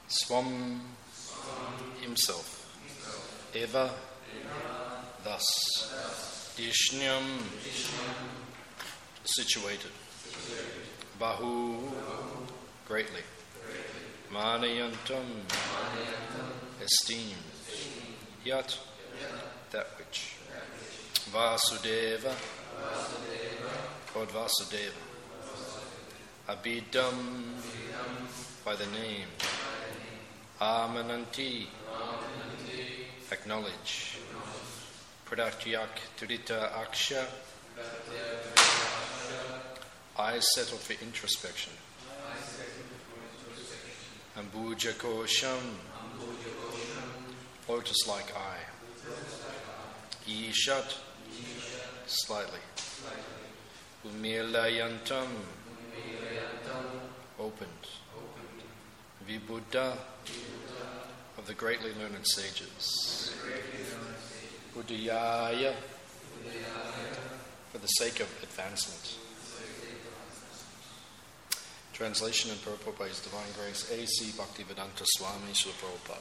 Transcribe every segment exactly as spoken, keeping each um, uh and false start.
Swam himself, Eva, thus, Dishnyam, situated, Bahu, greatly, Manayantam, esteemed, Yat, that which, Vasudeva, Lord Vasudeva, Abhidam, by the name, Amananti, acknowledge, Pradakyak Turita Aksha, eyes settled for introspection, Ambuja Kosham, lotus-like eye, Ishat, slightly, Umilayantam, opened, Vibuddha, of the greatly learned sages, Buddhayaya, for the sake of advancement. Translation and purport by His Divine Grace A C Bhaktivedanta Swami Srila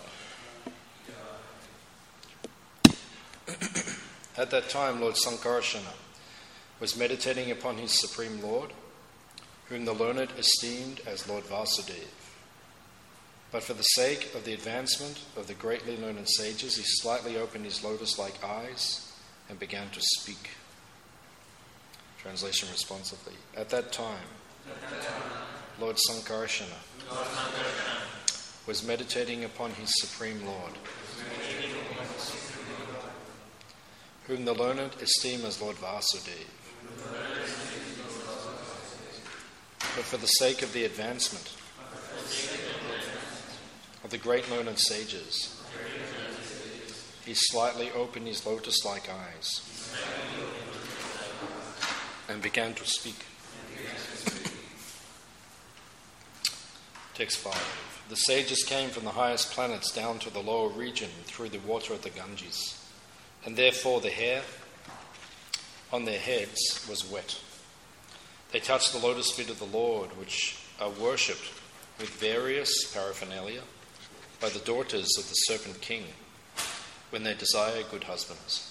Prabhupada. At that time, Lord Sankarsana was meditating upon his Supreme Lord, whom the learned esteemed as Lord Vasudeva. But for the sake of the advancement of the greatly learned sages, he slightly opened his lotus-like eyes and began to speak. Translation responsively. At that time, At that time Lord Sankarsana was meditating upon his Supreme Lord, whom the learned esteem as Lord Vasudeva. But for the sake of the advancement of the great learned sages, he slightly opened his lotus-like eyes and began to speak. Text five. The sages came from the highest planets down to the lower region through the water of the Ganges, and therefore the hair on their heads was wet. They touched the lotus feet of the Lord, which are worshipped with various paraphernalia by the daughters of the Serpent King when they desire good husbands.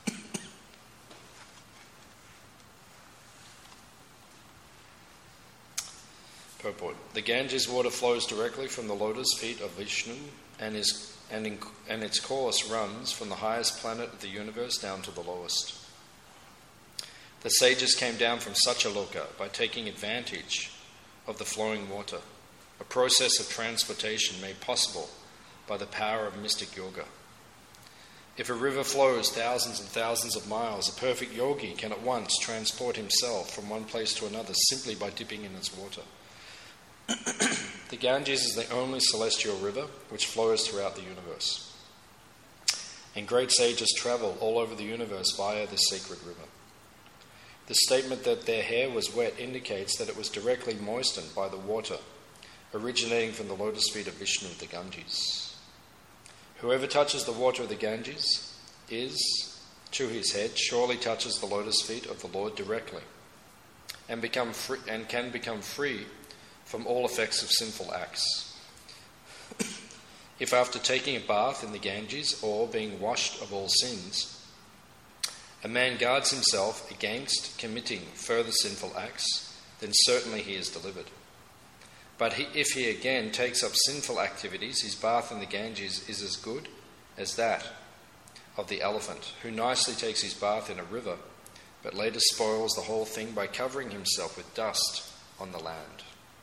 Purport. The Ganges water flows directly from the lotus feet of Vishnu and, is, and, in, and its course runs from the highest planet of the universe down to the lowest. The sages came down from Satyaloka by taking advantage of the flowing water, a process of transportation made possible by the power of mystic yoga. If a river flows thousands and thousands of miles, a perfect yogi can at once transport himself from one place to another simply by dipping in its water. The Ganges is the only celestial river which flows throughout the universe, and great sages travel all over the universe via this sacred river. The statement that their hair was wet indicates that it was directly moistened by the water originating from the lotus feet of Vishnu, the Ganges. Whoever touches the water of the Ganges is, to his head, surely touches the lotus feet of the Lord directly, and become free, and can become free from all effects of sinful acts. If after taking a bath in the Ganges or being washed of all sins, a man guards himself against committing further sinful acts, then certainly he is delivered. But he, if he again takes up sinful activities, his bath in the Ganges is as good as that of the elephant, who nicely takes his bath in a river, but later spoils the whole thing by covering himself with dust on the land.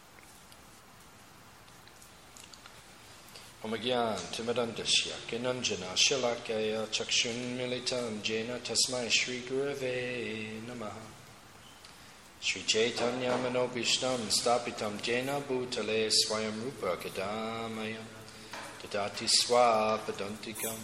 Omagyan Timirandasya Kinanjana Shalakaya Chakshun Militam Jena Tasmai Shri Gurave Namaha Shri Chaitanya Manobishtam Stapitam Jena Bhutale Swayam Rupa Kadamaya Dadati Swapadantikam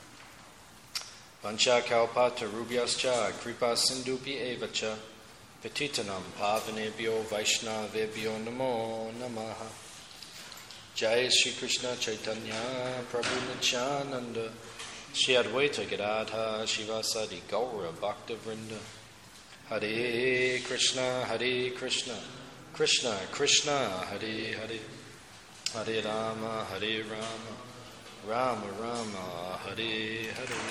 Vancha Kalpata Rubhyascha Kripa Sindhupi Evacha Petitanam Pavanebhyo Vaishnavebhyo Namo Namaha Jai Shri Krishna Chaitanya Prabhu Nityananda Shri Advaita Gadadha Shivasadi Gaura Bhakta Vrinda Hare Krishna Hare Krishna Krishna Krishna Hare Hare Hare Rama, Hare Rama, Rama Rama, Hare Hare.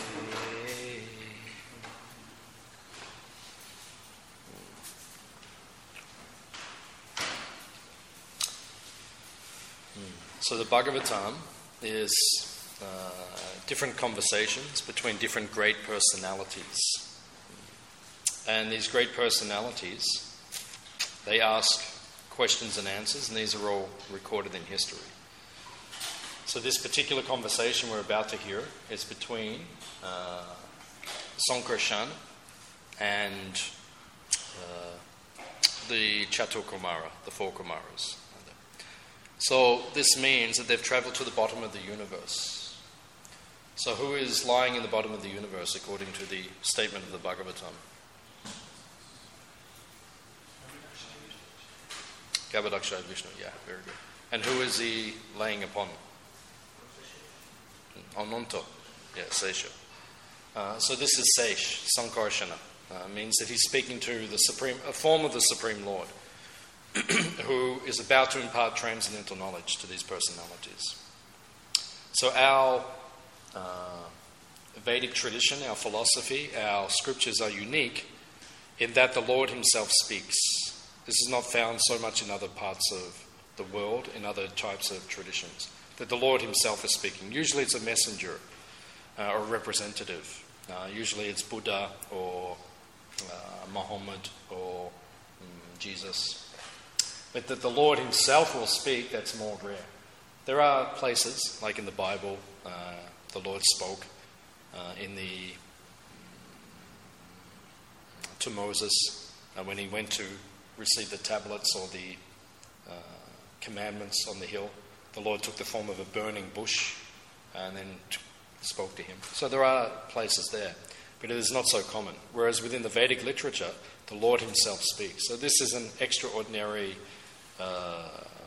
So the Bhagavatam is uh, different conversations between different great personalities. And these great personalities, they ask questions and answers, and these are all recorded in history. So this particular conversation we're about to hear is between uh, Sankarshan and uh, the Chaturkumara, the four Kumaras. So this means that they've travelled to the bottom of the universe. So who is lying in the bottom of the universe according to the statement of the Bhagavatam? Garbhodakshaya Vishnu, yeah, very good. And who is he laying upon? Ananta, yeah, Sesha. Uh, so this is Sesh, Sankarshana. Uh, means that he's speaking to the supreme, a form of the Supreme Lord, who is about to impart transcendental knowledge to these personalities. So our uh, Vedic tradition, our philosophy, our scriptures are unique in that the Lord himself speaks. This is not found so much in other parts of the world, in other types of traditions, that the Lord himself is speaking. Usually it's a messenger uh, or a representative. Uh, usually it's Buddha or uh, Muhammad or um, Jesus. But that the Lord himself will speak, that's more rare. There are places, like in the Bible, uh, the Lord spoke uh, in the to Moses uh, when he went to receive the tablets or the uh, commandments on the hill. The Lord took the form of a burning bush and then t- spoke to him. So there are places there, but it is not so common. Whereas within the Vedic literature, the Lord himself speaks. So this is an extraordinary uh,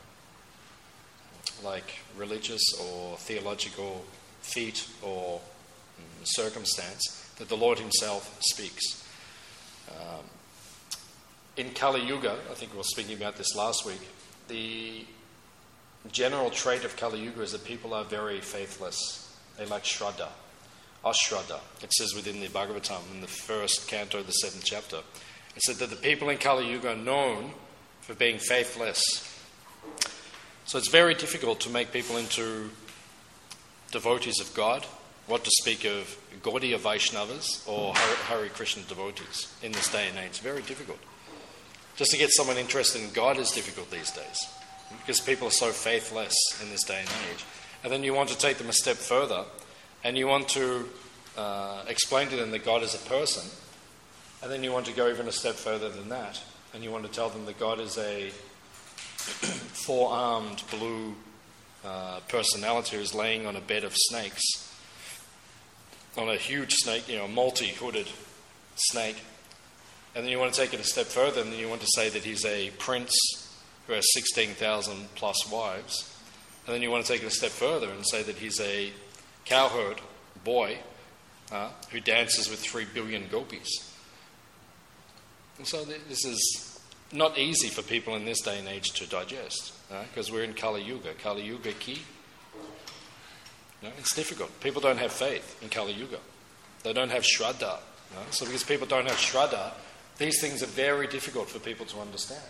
like religious or theological feat or um, circumstance that the Lord himself speaks. Um, in Kali Yuga, I think we were speaking about this last week, the general trait of Kali Yuga is that people are very faithless. They lack Shraddha, Ashraddha. It says within the Bhagavatam, in the first canto, the seventh chapter, it said that the people in Kali Yuga are known for being faithless. So it's very difficult to make people into devotees of God, what to speak of Gaudiya Vaishnavas or Hare Krishna devotees in this day and age. Very difficult. Just to get someone interested in God is difficult these days because people are so faithless in this day and age. And then you want to take them a step further and you want to uh, explain to them that God is a person, and then you want to go even a step further than that and you want to tell them that God is a four-armed blue uh, personality who's laying on a bed of snakes, on a huge snake, you know, a multi-hooded snake. And then you want to take it a step further and then you want to say that he's a prince who has sixteen thousand plus wives. And then you want to take it a step further and say that he's a cowherd boy uh, who dances with three billion gopis. And so th- this is not easy for people in this day and age to digest, because uh, we're in Kali Yuga. Kali Yuga ki. No, it's difficult. People don't have faith in Kali Yuga. They don't have Shraddha. No? So because people don't have Shraddha, these things are very difficult for people to understand.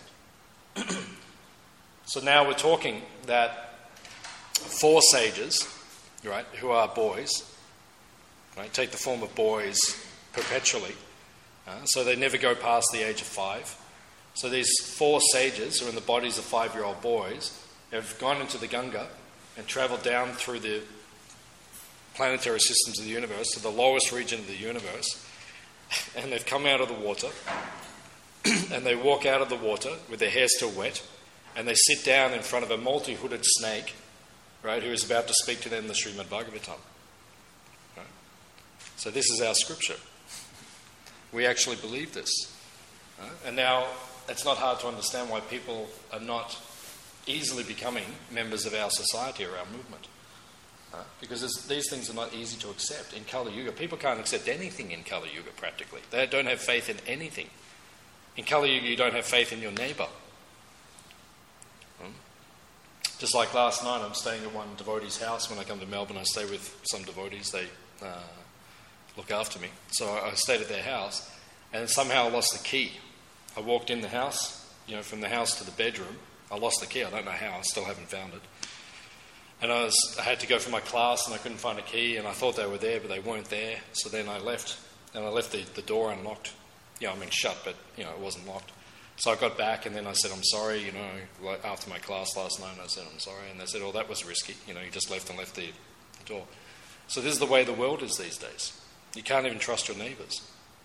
So now we're talking that four sages, right, who are boys, right, take the form of boys perpetually, uh, so they never go past the age of five. So these four sages, who are in the bodies of five-year-old boys, have gone into the Ganga and travelled down through the planetary systems of the universe to the lowest region of the universe, and they've come out of the water, and they walk out of the water with their hair still wet, and they sit down in front of a multi-hooded snake, right, who is about to speak to them the Srimad Bhagavatam. Right? So this is our scripture. We actually believe this. Right? And now it's not hard to understand why people are not easily becoming members of our society or our movement. Right? Because these things are not easy to accept. In Kali Yuga, people can't accept anything in Kali Yuga practically. They don't have faith in anything. In Kali Yuga, you don't have faith in your neighbour. Just like last night, I'm staying at one devotee's house. When I come to Melbourne, I stay with some devotees. They uh, look after me. So I, I stayed at their house, and somehow I lost the key. I walked in the house, you know, from the house to the bedroom. I lost the key. I don't know how. I still haven't found it. And I was, I had to go for my class, and I couldn't find a key, and I thought they were there, but they weren't there. So then I left, and I left the, the door unlocked. You know, I mean shut, but, you know, it wasn't locked. So I got back, and then I said, I'm sorry, you know, like after my class last night, I said, I'm sorry. And they said, oh, that was risky. You know, you just left and left the, the door. So this is the way the world is these days. You can't even trust your neighbours.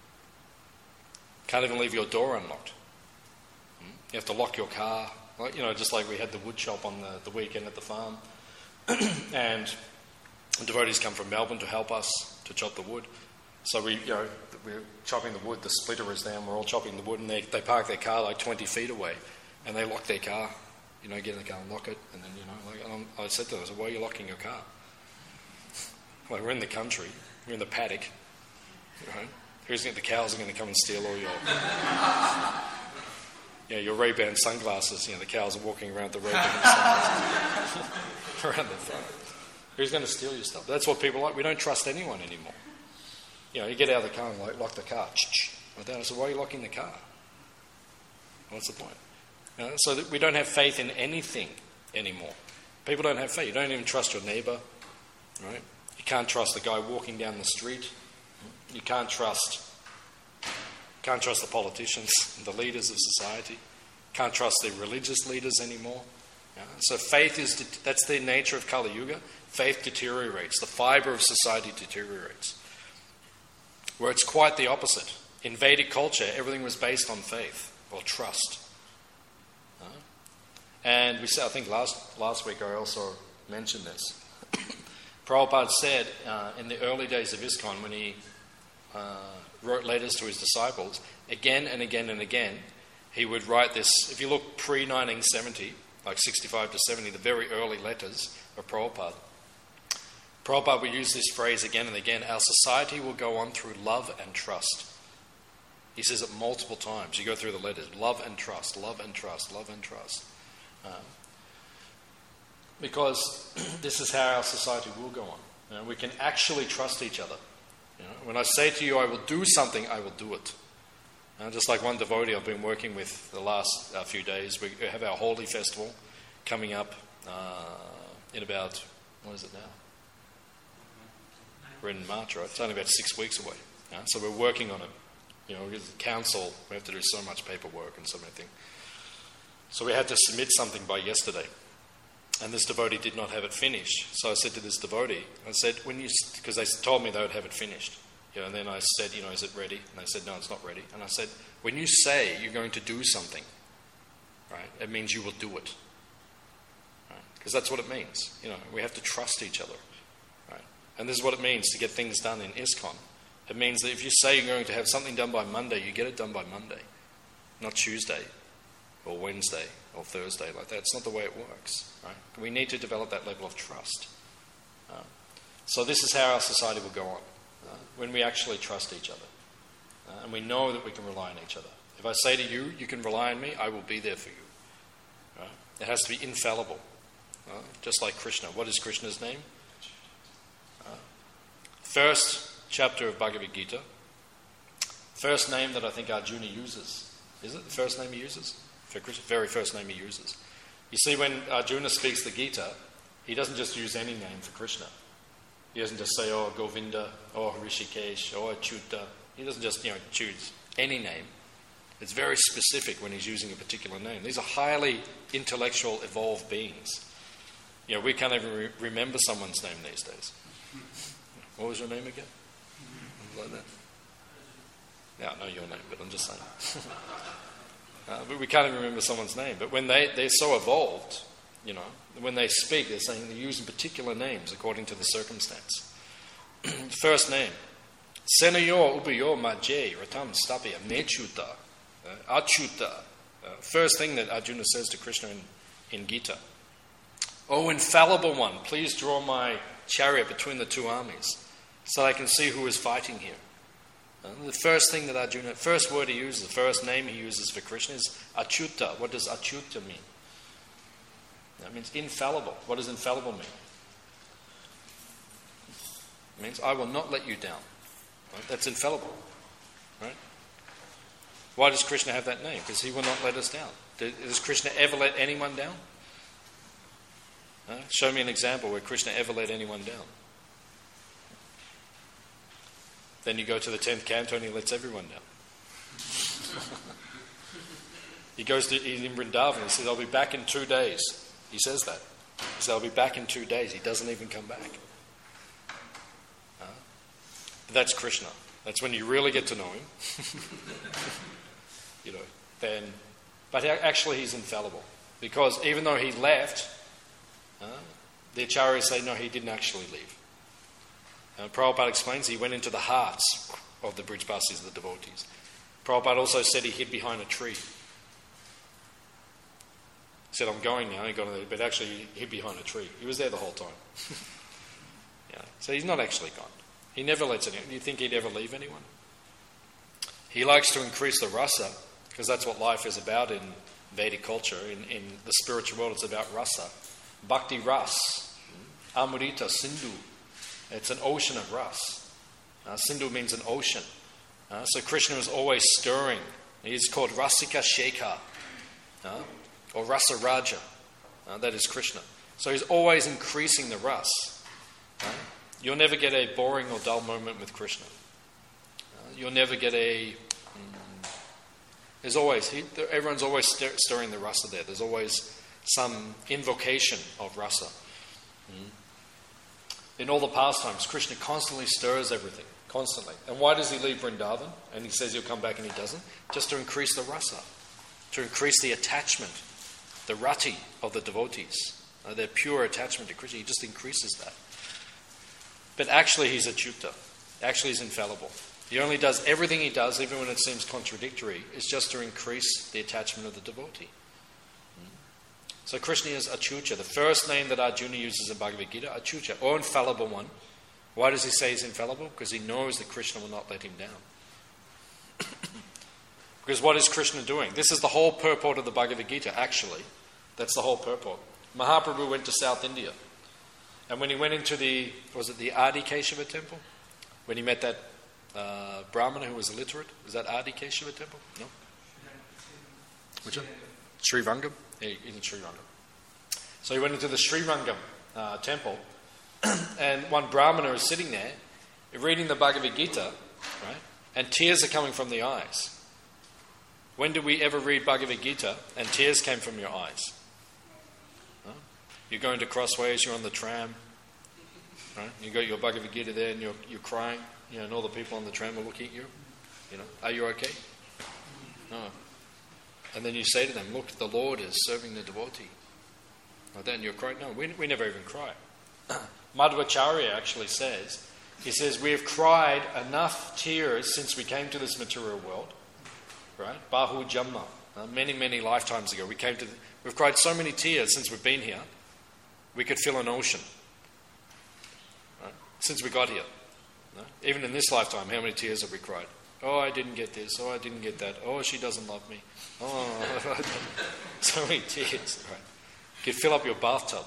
Can't even leave your door unlocked. You have to lock your car. Like, you know, just like we had the wood shop on the, the weekend at the farm. And devotees come from Melbourne to help us to chop the wood. So we, you know, we're chopping the wood, the splitter is down, we're all chopping the wood, and they, they park their car like twenty feet away, and they lock their car, you know, get in the car and lock it, and then, you know, like, and I said to them, I said, why are you locking your car? Like, we're in the country, we're in the paddock, you know, who's going to, the cows are going to come and steal all your, you know, your Ray-Ban sunglasses, you know, the cows are walking around the Ray-Ban sunglasses, around the front. Who's going to steal your stuff? That's what people like. We don't trust anyone anymore. You know, you get out of the car and like lock the car. Like that. I said, why are you locking the car? What's the point? You know, so that we don't have faith in anything anymore. People don't have faith. You don't even trust your neighbour, right? You can't trust the guy walking down the street. You can't trust, can't trust the politicians, the leaders of society. Can't trust the religious leaders anymore. You know? So faith is, that's the nature of Kali Yuga. Faith deteriorates. The fibre of society deteriorates. Where it's quite the opposite. In Vedic culture, everything was based on faith or trust. Uh, and we said, I think last last week I also mentioned this. Prabhupada said uh, in the early days of ISKCON, when he uh, wrote letters to his disciples, again and again and again, he would write this. If you look pre nineteen seventy, like sixty-five to seventy, the very early letters of Prabhupada, Prabhupada would use this phrase again and again, our society will go on through love and trust. He says it multiple times. You go through the letters, love and trust, love and trust, love and trust. Um, because this is how our society will go on. You know, we can actually trust each other. You know, when I say to you, I will do something, I will do it. Uh, just like one devotee I've been working with the last uh, few days, we have our Holi festival coming up uh, in about, what is it now? We're in March, right? It's only about six weeks away. Yeah? So we're working on it. You know, as a council, we have to do so much paperwork and so many things. So we had to submit something by yesterday. And this devotee did not have it finished. So I said to this devotee, I said, when you, because they told me they would have it finished. You know, and then I said, you know, is it ready? And they said, no, it's not ready. And I said, when you say you're going to do something, right, it means you will do it. Right? Because that's what it means. You know, we have to trust each other. Right? And this is what it means to get things done in ISKCON. It means that if you say you're going to have something done by Monday, you get it done by Monday, not Tuesday or Wednesday or Thursday like that. It's not the way it works. Right? We need to develop that level of trust. Uh, so this is how our society will go on, uh, when we actually trust each other. Uh, and we know that we can rely on each other. If I say to you, you can rely on me, I will be there for you. Right? It has to be infallible. Uh, just like Krishna. What is Krishna's name? Uh, first chapter of Bhagavad Gita. First name that I think Arjuna uses. Is it the first name he uses? For Krishna, very first name he uses. You see, when Arjuna speaks the Gita, he doesn't just use any name for Krishna. He doesn't just say, oh, Govinda, oh, Hrishikesh, oh, Achyuta. He doesn't just, you know, choose any name. It's very specific when he's using a particular name. These are highly intellectual, evolved beings. You know, we can't even re- remember someone's name these days. What was your name again? Like that? Yeah, I know your name, but I'm just saying. uh, but we can't even remember someone's name. But when they, they're so evolved, you know, when they speak, they're saying they're using particular names according to the circumstance. First name. Senayo ubayo majay ratam stapya mechuta achyuta. First thing that Arjuna says to Krishna in, in Gita. Oh, infallible one, please draw my chariot between the two armies so I can see who is fighting here. Uh, the first thing that Arjuna, first word he uses, the first name he uses for Krishna is Achyuta. What does Achyuta mean? That means infallible. What does infallible mean? It means I will not let you down. Right? That's infallible. Right? Why does Krishna have that name? Because he will not let us down. Does Krishna ever let anyone down? Uh, show me an example where Krishna ever let anyone down. Then you go to the tenth canto and he lets everyone down. He goes to he's in Vrindavan. He says, I'll be back in two days. He says that. He says, I'll be back in two days. He doesn't even come back. Uh, that's Krishna. That's when you really get to know him. you know, then, but actually he's infallible. Because even though he left, uh, the acharyas say, no, he didn't actually leave. Uh, Prabhupada explains he went into the hearts of the Brijbasis, the devotees. Prabhupada also said he hid behind a tree. He said, I'm going now, he got on, but actually he hid behind a tree. He was there the whole time. yeah. So he's not actually gone. He never lets anyone. Do you think he'd ever leave anyone? He likes to increase the rasa, because that's what life is about in Vedic culture. In, in the spiritual world, it's about rasa. Bhakti ras, amrita, sindhu. It's an ocean of ras. Uh, sindhu means an ocean. Uh, so Krishna is always stirring. He's called Rasika Shekhar. Uh, or Rasa Raja. Uh, that is Krishna. So he's always increasing the ras. Uh, you'll never get a boring or dull moment with Krishna. Uh, you'll never get a... Mm, there's always... He, there, everyone's always stir, stirring the rasa there. There's always some invocation of rasa. Mm. In all the pastimes, Krishna constantly stirs everything. Constantly. And why does he leave Vrindavan? And he says he'll come back and he doesn't. Just to increase the rasa. To increase the attachment. The rati of the devotees. Uh, their pure attachment to Krishna. He just increases that. But actually he's achyuta. Actually he's infallible. He only does everything he does, even when it seems contradictory, is just to increase the attachment of the devotee. So Krishna is Achyuta, the first name that Arjuna uses in Bhagavad Gita, Achyuta, or infallible one. Why does he say he's infallible? Because he knows that Krishna will not let him down. Because what is Krishna doing? This is the whole purport of the Bhagavad Gita, actually. That's the whole purport. Mahaprabhu went to South India. And when he went into the, was it the Adi Keshava temple? When he met that uh, Brahmana who was illiterate? Was that Adi Keshava temple? No? Which one? Sri Rangam? Yeah, in Sri Rangam. So he went into the Sri Rangam uh, temple, and one Brahmana is sitting there, reading the Bhagavad Gita, right? And tears are coming from the eyes. When did we ever read Bhagavad Gita and tears came from your eyes? Huh? You're going to Crossways, you're on the tram, right? You got your Bhagavad Gita there and you're you're crying, you know, and all the people on the tram are looking at you. You know, are you okay? No. And then you say to them, look, the Lord is serving the devotee. Like that, and you're crying. No, we, we never even cry. Madhvacharya actually says, he says, we have cried enough tears since we came to this material world. Right? Bahu Jamma. Uh, many, many lifetimes ago, we came to... The, we've cried so many tears since we've been here, we could fill an ocean. Right? Since we got here. Right? Even in this lifetime, how many tears have we cried? Oh, I didn't get this. Oh, I didn't get that. Oh, she doesn't love me. Oh, so many tears. Right? You could fill up your bathtub.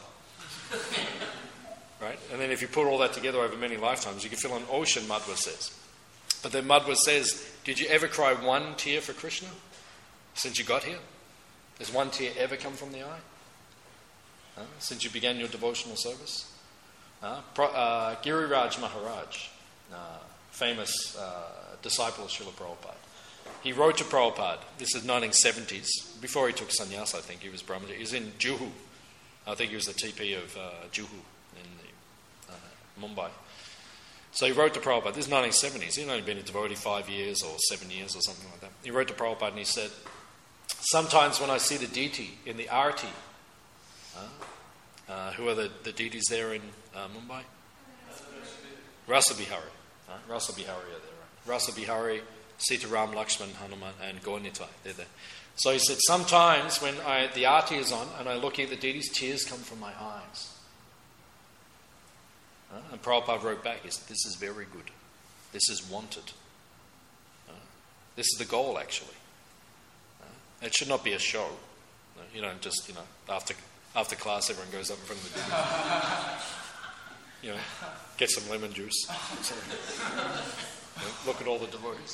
Right? And then if you put all that together over many lifetimes, you could fill an ocean, Madhva says. But then Madhva says, did you ever cry one tear for Krishna since you got here? Has one tear ever come from the eye? Uh, since you began your devotional service? Uh, Pro, uh, Giriraj Maharaj, uh, famous uh, disciple of Srila Prabhupada. He wrote to Prabhupada, this is nineteen seventies, before he took sannyas, I think, he was Brahmana. He was in Juhu. I think he was the T P of uh, Juhu in the, uh, Mumbai. So he wrote to Prabhupada, this is nineteen seventies, he'd only been a devotee five years or seven years or something like that. He wrote to Prabhupada and he said, sometimes when I see the deity in the arati, uh, uh, who are the, the deities there in uh, Mumbai? Rasa Bihari. Uh, Rasa Bihari are there, right? Rasa Bihari, Sita Ram, Lakshman, Hanuman and Gaurnitai, they're there. So he said, sometimes when I, the arati is on and I look at the deities, tears come from my eyes. Uh, and Prabhupada wrote back, he said, this is very good. This is wanted. Uh, this is the goal, actually. Uh, it should not be a show. Uh, you don't just, you know, after After class, everyone goes up in front of the devotees. You know, get some lemon juice. You know, look at all the devotees.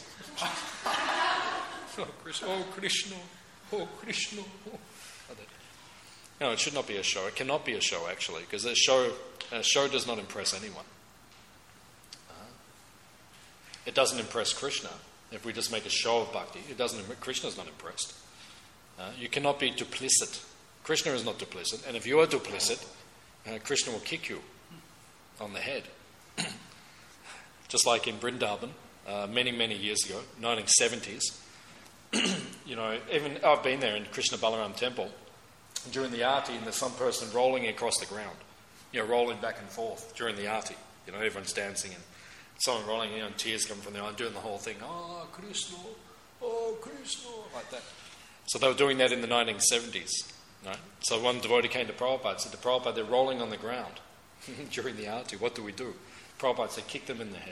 Oh, Krishna, oh, Krishna, oh, Krishna. Oh. No, it should not be a show. It cannot be a show, actually, because a show, a show does not impress anyone. Uh, it doesn't impress Krishna. If we just make a show of bhakti, it doesn't. Krishna's not impressed. Uh, you cannot be duplicit. Krishna is not duplicit, and if you are duplicit, uh, Krishna will kick you on the head. Just like in Vrindavan, uh, many, many years ago, nineteen seventies, you know, even I've been there in Krishna Balaram temple during the arti, and there's some person rolling across the ground, you know, rolling back and forth during the arti. You know, everyone's dancing and someone rolling, you know, and tears come from the eye, doing the whole thing. Oh, Krishna, oh, Krishna, like that. So they were doing that in the nineteen seventies. Right? So one devotee came to Prabhupada and said to Prabhupada, they're rolling on the ground during the arti. What do we do? Prabhupada said, kick them in the head.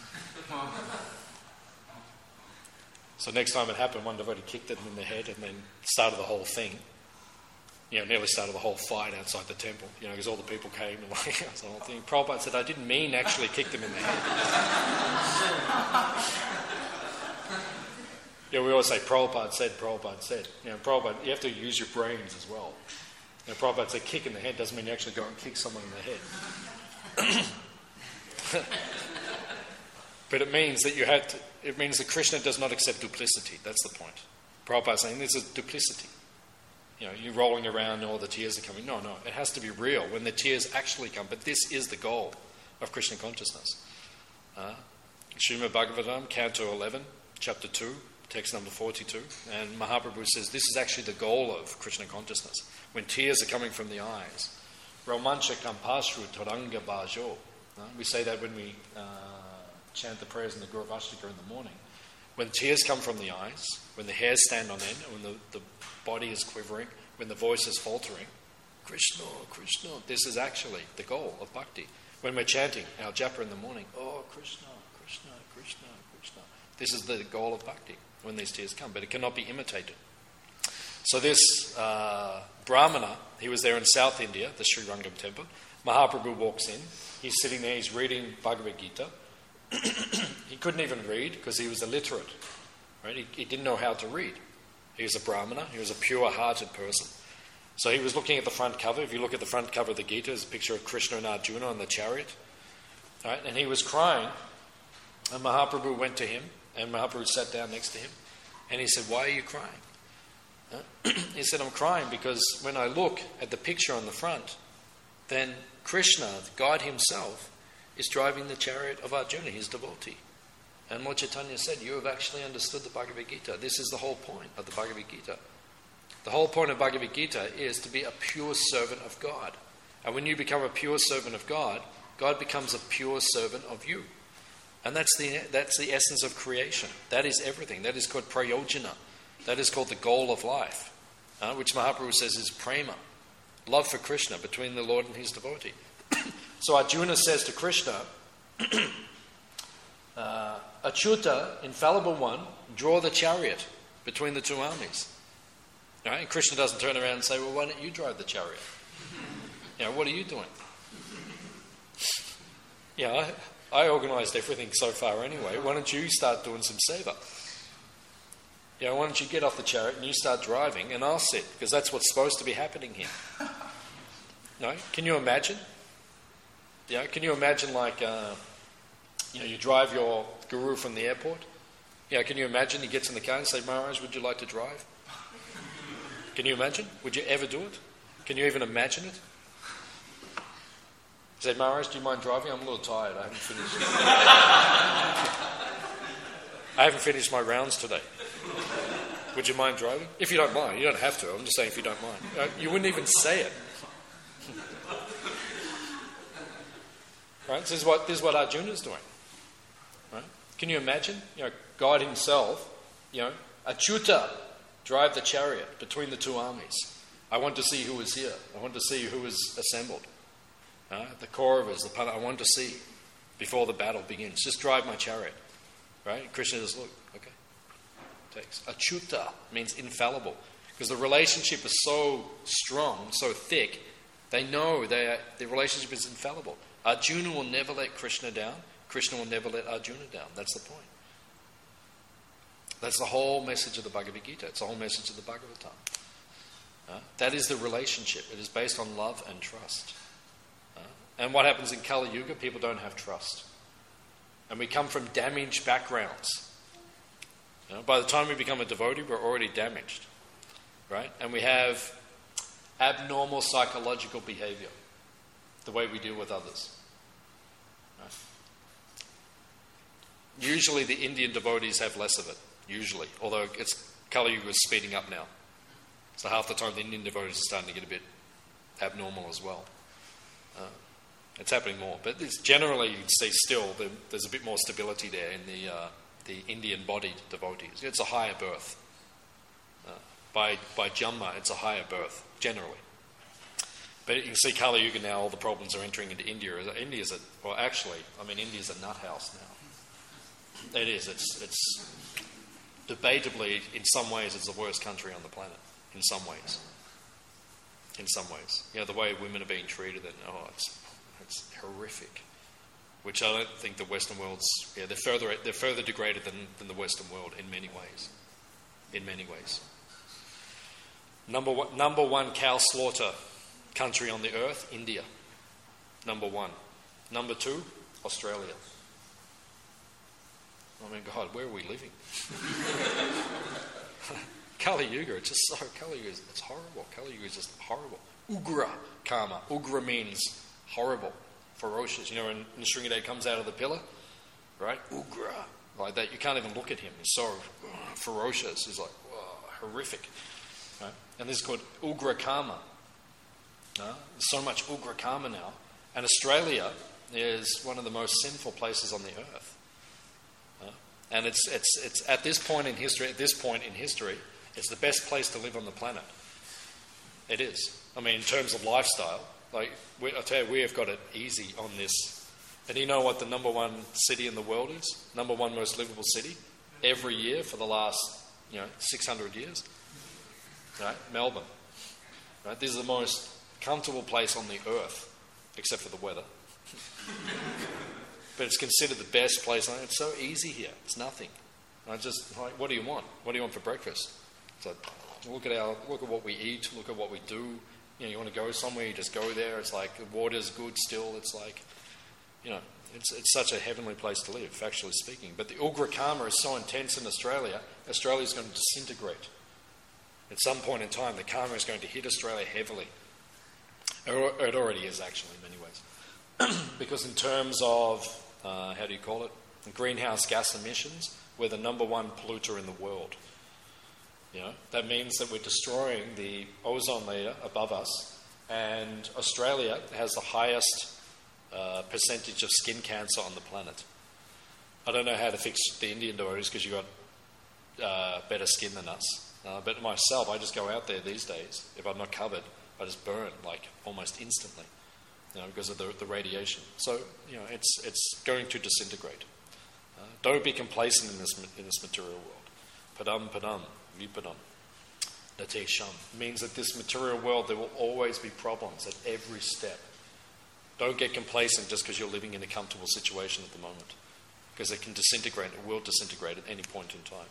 So next time it happened, one devotee kicked them in the head and then started the whole thing. You know, nearly started the whole fight outside the temple, you know, because all the people came and like, the whole thing. Prabhupada said, I didn't mean actually kick them in the head. Yeah, we always say Prabhupada said, Prabhupada said. You know, Prabhupada, you have to use your brains as well. You know, Prabhupada said kick in the head doesn't mean you actually go and kick someone in the head. But it means that you had to, it means that Krishna does not accept duplicity. That's the point. Prabhupada saying there's a duplicity. You know, you're rolling around and all the tears are coming. No, no, it has to be real when the tears actually come. But this is the goal of Krishna consciousness. Uh, Srimad Bhagavatam, Canto eleven, Chapter two, text number forty-two. And Mahaprabhu says this is actually the goal of Krishna consciousness. When tears are coming from the eyes. Romancha kampashru taranga bhajo. We say that when we uh, chant the prayers in the Gurvashtika in the morning. When tears come from the eyes, when the hairs stand on end, when the, the body is quivering, when the voice is faltering, Krishna, Krishna, this is actually the goal of bhakti. When we're chanting our japa in the morning, oh, Krishna, Krishna, Krishna, Krishna. This is the goal of bhakti when these tears come, but it cannot be imitated. So this uh, Brahmana, he was there in South India, the Sri Rangam temple. Mahaprabhu walks in. He's sitting there, he's reading Bhagavad Gita. He couldn't even read because he was illiterate. Right? He, he didn't know how to read. He was a Brahmana. He was a pure-hearted person. So he was looking at the front cover. If you look at the front cover of the Gita, there's a picture of Krishna and Arjuna on the chariot. Right? And he was crying. And Mahaprabhu went to him. And Mahaprabhu sat down next to him. And he said, why are you crying? Huh? He said, I'm crying because when I look at the picture on the front, then Krishna, God himself, is driving the chariot of Arjuna, his devotee. And Lord Chaitanya said, you have actually understood the Bhagavad Gita. This is the whole point of the Bhagavad Gita. The whole point of Bhagavad Gita is to be a pure servant of God. And when you become a pure servant of God, God becomes a pure servant of you. And that's the that's the essence of creation. That is everything. That is called prayojana. That is called the goal of life, uh, which Mahaprabhu says is prema, love for Krishna between the Lord and his devotee. So Arjuna says to Krishna, uh, Achyuta, infallible one, draw the chariot between the two armies. Right? And Krishna doesn't turn around and say, well, why don't you drive the chariot? You know, what are you doing? Yeah, you know, I, I organised everything so far anyway. Why don't you start doing some seva? You know, why don't you get off the chariot and you start driving and I'll sit, because that's what's supposed to be happening here. No? Can you imagine? Yeah, can you imagine like, uh, you know, you drive your guru from the airport? Yeah, can you imagine he gets in the car and say, Maharaj, would you like to drive? Can you imagine? Would you ever do it? Can you even imagine it? He said, Maharaj, do you mind driving? I'm a little tired. I haven't finished. I haven't finished my rounds today. Would you mind driving? If you don't mind. You don't have to. I'm just saying if you don't mind. Uh, you wouldn't even say it. Right? This is what this is what Arjuna's doing. Right? Can you imagine? You know, God himself, you know, Achyuta, drive the chariot between the two armies. I want to see who is here. I want to see who is assembled. Uh, the Kauravas, the Pandavas, I want to see before the battle begins. Just drive my chariot. Right? Krishna says, look, okay. Takes. Achyuta means infallible. Because the relationship is so strong, so thick, they know they are, the relationship is infallible. Arjuna will never let Krishna down. Krishna will never let Arjuna down. That's the point. That's the whole message of the Bhagavad Gita. It's the whole message of the Bhagavatam. Uh, that is the relationship. It is based on love and trust. Uh, and what happens in Kali Yuga? People don't have trust. And we come from damaged backgrounds. You know, by the time we become a devotee, we're already damaged. Right? And we have abnormal psychological behavior, the way we deal with others. Right? Usually the Indian devotees have less of it. Usually. Although it's Kali Yuga is speeding up now. So half the time the Indian devotees are starting to get a bit abnormal as well. Uh, it's happening more. But it's generally, you see still, the, there's a bit more stability there in the uh, the Indian-bodied devotees. It's a higher birth. Uh, by by Jamma, it's a higher birth, generally. But you can see Kali Yuga now, all the problems are entering into India. India's a, well actually, I mean India's a nut house now. It is. It's, it's debatably, in some ways, it's the worst country on the planet. In some ways. In some ways. You know, the way women are being treated, and oh, it's it's horrific. Which I don't think the Western world's, yeah, they're further they're further degraded than, than the Western world in many ways. In many ways. Number one, number one cow slaughter country on the earth, India. Number one. Number two, Australia. I mean, God, where are we living? Kali Yuga, it's just so, Kali Yuga, it's horrible. Kali Yuga is just horrible. Ugra karma. Ugra means horrible, ferocious. You know, when Nrsimhadev comes out of the pillar, right? Ugra. Like that, you can't even look at him. He's so uh, ferocious. He's like, uh, horrific. Right? And this is called Ugra karma. Uh, there's so much Ugra karma now. And Australia is one of the most sinful places on the earth. Uh, and it's, it's, it's at this point in history, at this point in history, it's the best place to live on the planet. It is. I mean, in terms of lifestyle, like we, I tell you, we have got it easy on this. And you know what the number one city in the world is? Number one most livable city every year for the last, you know, six hundred years. Right, Melbourne. Right, this is the most comfortable place on the earth, except for the weather. But it's considered the best place. It's so easy here. It's nothing. I just like, what do you want? What do you want for breakfast? So look at our, look at what we eat. Look at what we do. You know, you want to go somewhere, you just go there. It's like the water's good still. It's like, you know, it's it's such a heavenly place to live, factually speaking. But the Ugra karma is so intense in Australia. Australia's going to disintegrate. At some point in time, the karma is going to hit Australia heavily. It already is, actually, in many ways. Because in terms of, uh, how do you call it, greenhouse gas emissions, we're the number one polluter in the world. You know, that means that we're destroying the ozone layer above us, and Australia has the highest uh, percentage of skin cancer on the planet. I don't know how to fix the Indian devotees because you've got uh, better skin than us. Uh, but myself, I just go out there these days. If I'm not covered, I just burn like almost instantly, you know, because of the, the radiation. So, you know, it's it's going to disintegrate. Uh, don't be complacent in this in this material world. Padam padam vipadam natesham means that this material world there will always be problems at every step. Don't get complacent just because you're living in a comfortable situation at the moment, because it can disintegrate. It will disintegrate at any point in time.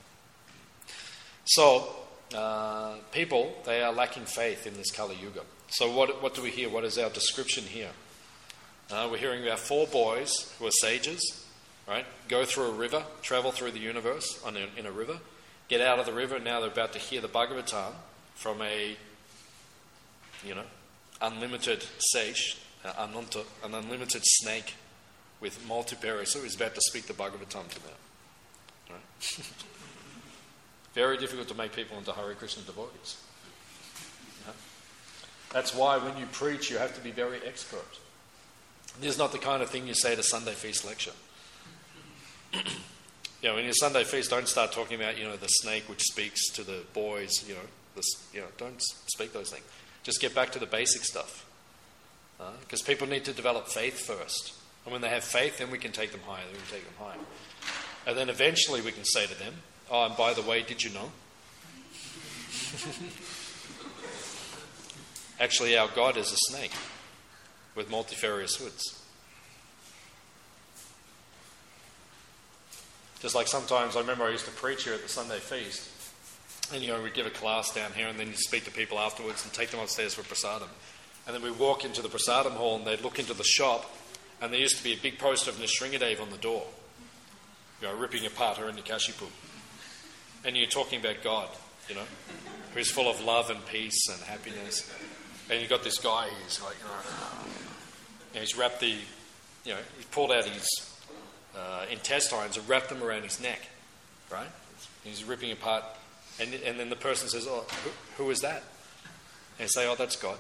So, uh, people, they are lacking faith in this Kali Yuga. So what, what do we hear? What is our description here? Uh, we're hearing about four boys who are sages, right? Go through a river, travel through the universe on a, in a river, get out of the river, and now they're about to hear the Bhagavatam from a, you know, unlimited sage, uh, Ananta, an unlimited snake with multi-parry. So he's about to speak the Bhagavatam to them. Right? Very difficult to make people into Hare Krishna devotees. Yeah. That's why when you preach, you have to be very expert. This is not the kind of thing you say at a Sunday feast lecture. You know, in your Sunday feast, don't start talking about, you know, the snake which speaks to the boys. You know, this, you know, don't speak those things. Just get back to the basic stuff, because uh, people need to develop faith first. And when they have faith, then we can take them higher. Then we can take them higher, and then eventually we can say to them, "Oh, and by the way, did you know?" Actually, our God is a snake with multifarious hoods. Just like sometimes, I remember I used to preach here at the Sunday feast, and you know, we'd give a class down here, and then you'd speak to people afterwards and take them upstairs for prasadam. And then we'd walk into the prasadam hall, and they'd look into the shop, and there used to be a big poster of Nrsingadev on the door, you know, ripping apart Hiranyakashipu. And you're talking about God, you know, who's full of love and peace and happiness. And you've got this guy who's like, you know, he's wrapped the, you know, he's pulled out his uh, intestines and wrapped them around his neck, right? He's ripping apart. And, and then the person says, oh, who, who is that? And say, oh, that's God.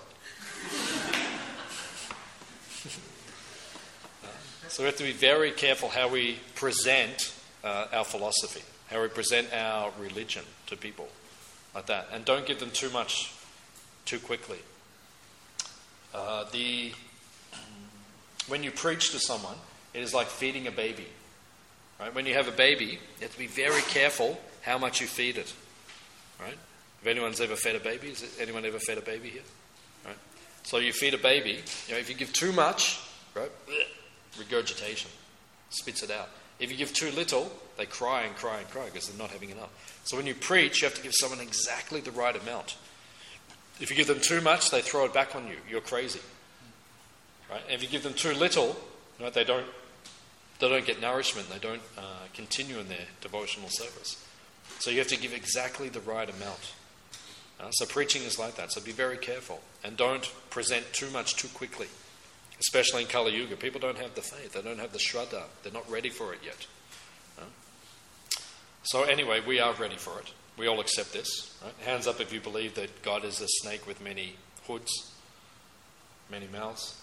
So we have to be very careful how we present uh, our philosophy, how we present our religion to people like that. And don't give them too much too quickly. Uh, the when you preach to someone, it is like feeding a baby. Right? When you have a baby, you have to be very careful how much you feed it. Right? If anyone's ever fed a baby, has anyone ever fed a baby here? Right? So you feed a baby, you know, if you give too much, right, regurgitation, spits it out. If you give too little, they cry and cry and cry because they're not having enough. So when you preach, you have to give someone exactly the right amount. If you give them too much, they throw it back on you. You're crazy. Right? And if you give them too little, right, they don't they don't get nourishment. They don't uh, continue in their devotional service. So you have to give exactly the right amount. Uh, so preaching is like that. So be very careful. And don't present too much too quickly. Especially in Kali Yuga. People don't have the faith. They don't have the Shraddha. They're not ready for it yet. Uh, so anyway, we are ready for it. We all accept this. Right? Hands up if you believe that God is a snake with many hoods, many mouths.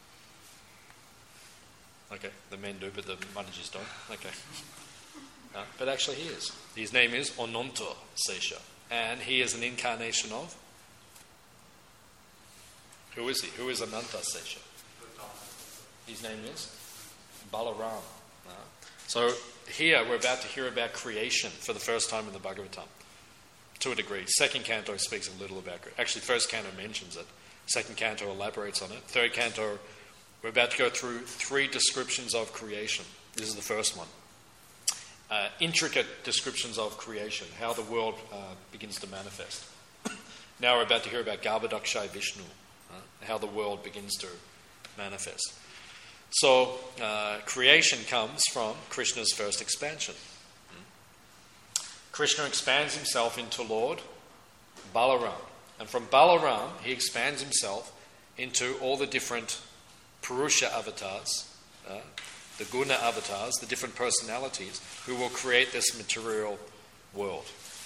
Okay, the men do, but the Manajis don't. Okay. Uh, but actually he is. His name is Ananta Sesha. And he is an incarnation of? Who is he? Who is Ananta Sesha? His name is Balaram. Uh, so here we're about to hear about creation for the first time in the Bhagavatam. To a degree. Second canto speaks a little about it. Actually, first canto mentions it. Second canto elaborates on it. Third canto, we're about to go through three descriptions of creation. This is the first one. Uh, intricate descriptions of creation, how the world uh, begins to manifest. Now we're about to hear about Garbhodakshai Vishnu, uh, how the world begins to manifest. So, uh, creation comes from Krishna's first expansion. Krishna expands himself into Lord Balaram. And from Balaram, he expands himself into all the different Purusha avatars, uh, the Guna avatars, the different personalities who will create this material world.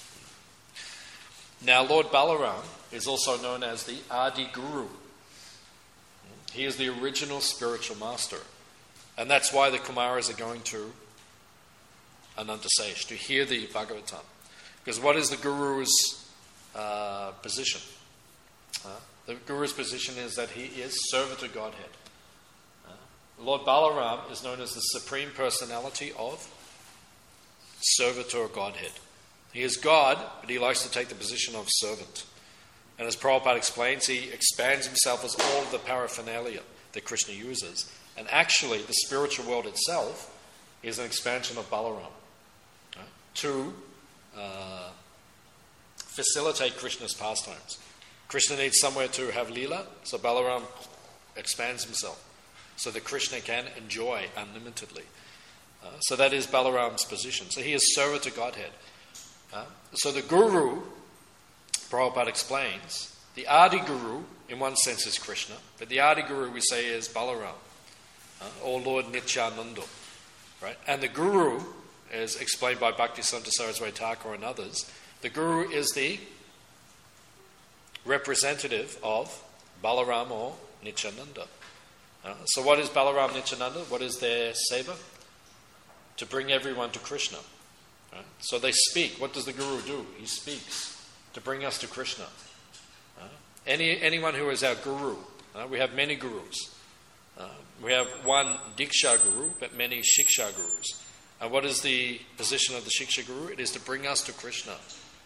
Now, Lord Balaram is also known as the Adi Guru. He is the original spiritual master. And that's why the Kumaras are going to Anantasesh, to hear the Bhagavatam. Because what is the Guru's uh, position? Uh, the Guru's position is that he is servant to Godhead. Uh, Lord Balaram is known as the Supreme Personality of Servitor Godhead. He is God, but he likes to take the position of servant. And as Prabhupada explains, he expands himself as all of the paraphernalia that Krishna uses. And actually, the spiritual world itself is an expansion of Balaram. To uh, facilitate Krishna's pastimes. Krishna needs somewhere to have Leela, so Balaram expands himself so that Krishna can enjoy unlimitedly. Uh, so that is Balaram's position. So he is servant to Godhead. Uh, so the Guru, Prabhupada explains, the Adi Guru, in one sense, is Krishna, but the Adi Guru, we say, is Balaram, uh, or Lord Nityananda. Right? And the Guru, as explained by Bhaktisiddhanta Saraswati Thakur and others, the Guru is the representative of Balaram or Nityananda. Uh, so what is Balaram Nityananda? What is their seva? To bring everyone to Krishna. Right? So they speak. What does the Guru do? He speaks to bring us to Krishna. Uh, any anyone who is our Guru, uh, we have many Gurus. Uh, we have one Diksha Guru, but many Shiksha Gurus. And what is the position of the Shiksha Guru? It is to bring us to Krishna.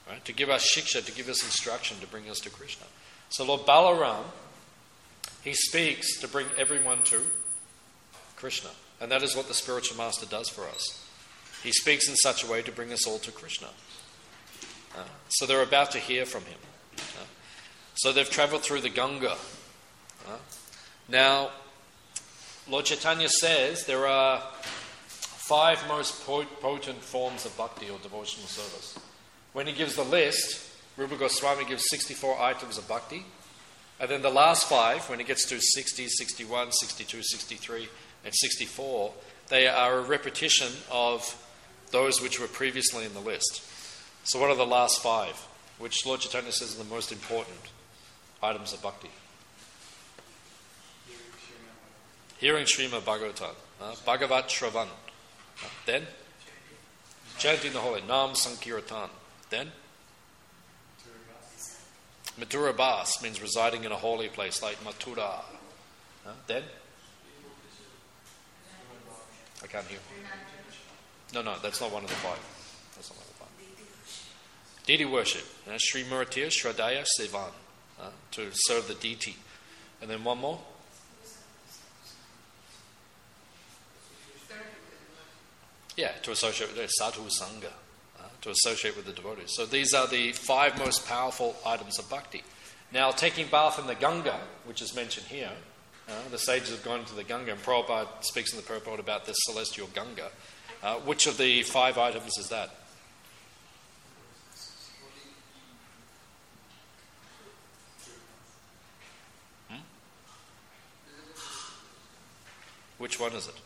right? To give us shiksha, to give us instruction, to bring us to Krishna. So Lord Balaram, he speaks to bring everyone to Krishna. And that is what the spiritual master does for us. He speaks in such a way to bring us all to Krishna. Uh, so they're about to hear from him. Uh, so they've travelled through the Ganga. Uh, now, Lord Chaitanya says there are five most potent forms of bhakti or devotional service. When he gives the list, Rupa Goswami gives sixty-four items of bhakti. And then the last five, when he gets to sixty, sixty-one, sixty-two, sixty-three, and sixty-four, they are a repetition of those which were previously in the list. So what are the last five, which Lord Chaitanya says are the most important items of bhakti? Hearing Srimad Bhagavatam, uh, Bhagavat Shravan. Uh, then? Chanting the holy Nam Sankirtan. Then? Mathura Bas means residing in a holy place like Mathura. Uh, then? I can't hear. No, no, that's not one of the five. That's not one of the five. Deity worship. Uh, Sri Murtiya Shradaya Sevan. Uh, to serve the deity. And then one more? Yeah, to associate with the sadhu sangha, uh, to associate with the devotees. So these are the five most powerful items of bhakti. Now, taking bath in the Ganga, which is mentioned here, uh, the sages have gone to the Ganga, and Prabhupada speaks in the purport about this celestial Ganga. Uh, which of the five items is that? Hmm? Which one is it?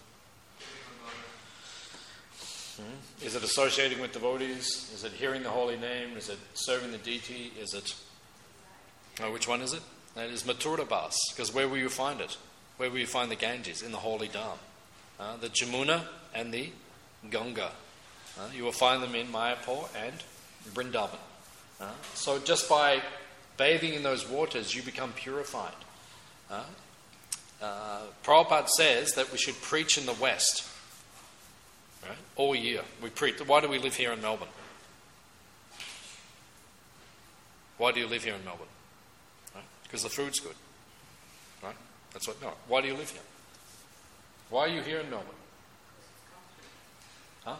Hmm? Is it associating with devotees? Is it hearing the holy name? Is it serving the deity? Is it... Oh, which one is it? That is Mathura Bas. Because where will you find it? Where will you find the Ganges? In the holy Dham. Uh, the Jamuna and the Ganga. Uh, you will find them in Mayapur and Vrindavan. Uh, so just by bathing in those waters, you become purified. Uh, uh, Prabhupada says that we should preach in the West. Right? All year. We preach. Why do we live here in Melbourne? Why do you live here in Melbourne? Right? Because the food's good. Right? That's what. No. Why do you live here? Why are you here in Melbourne? Huh?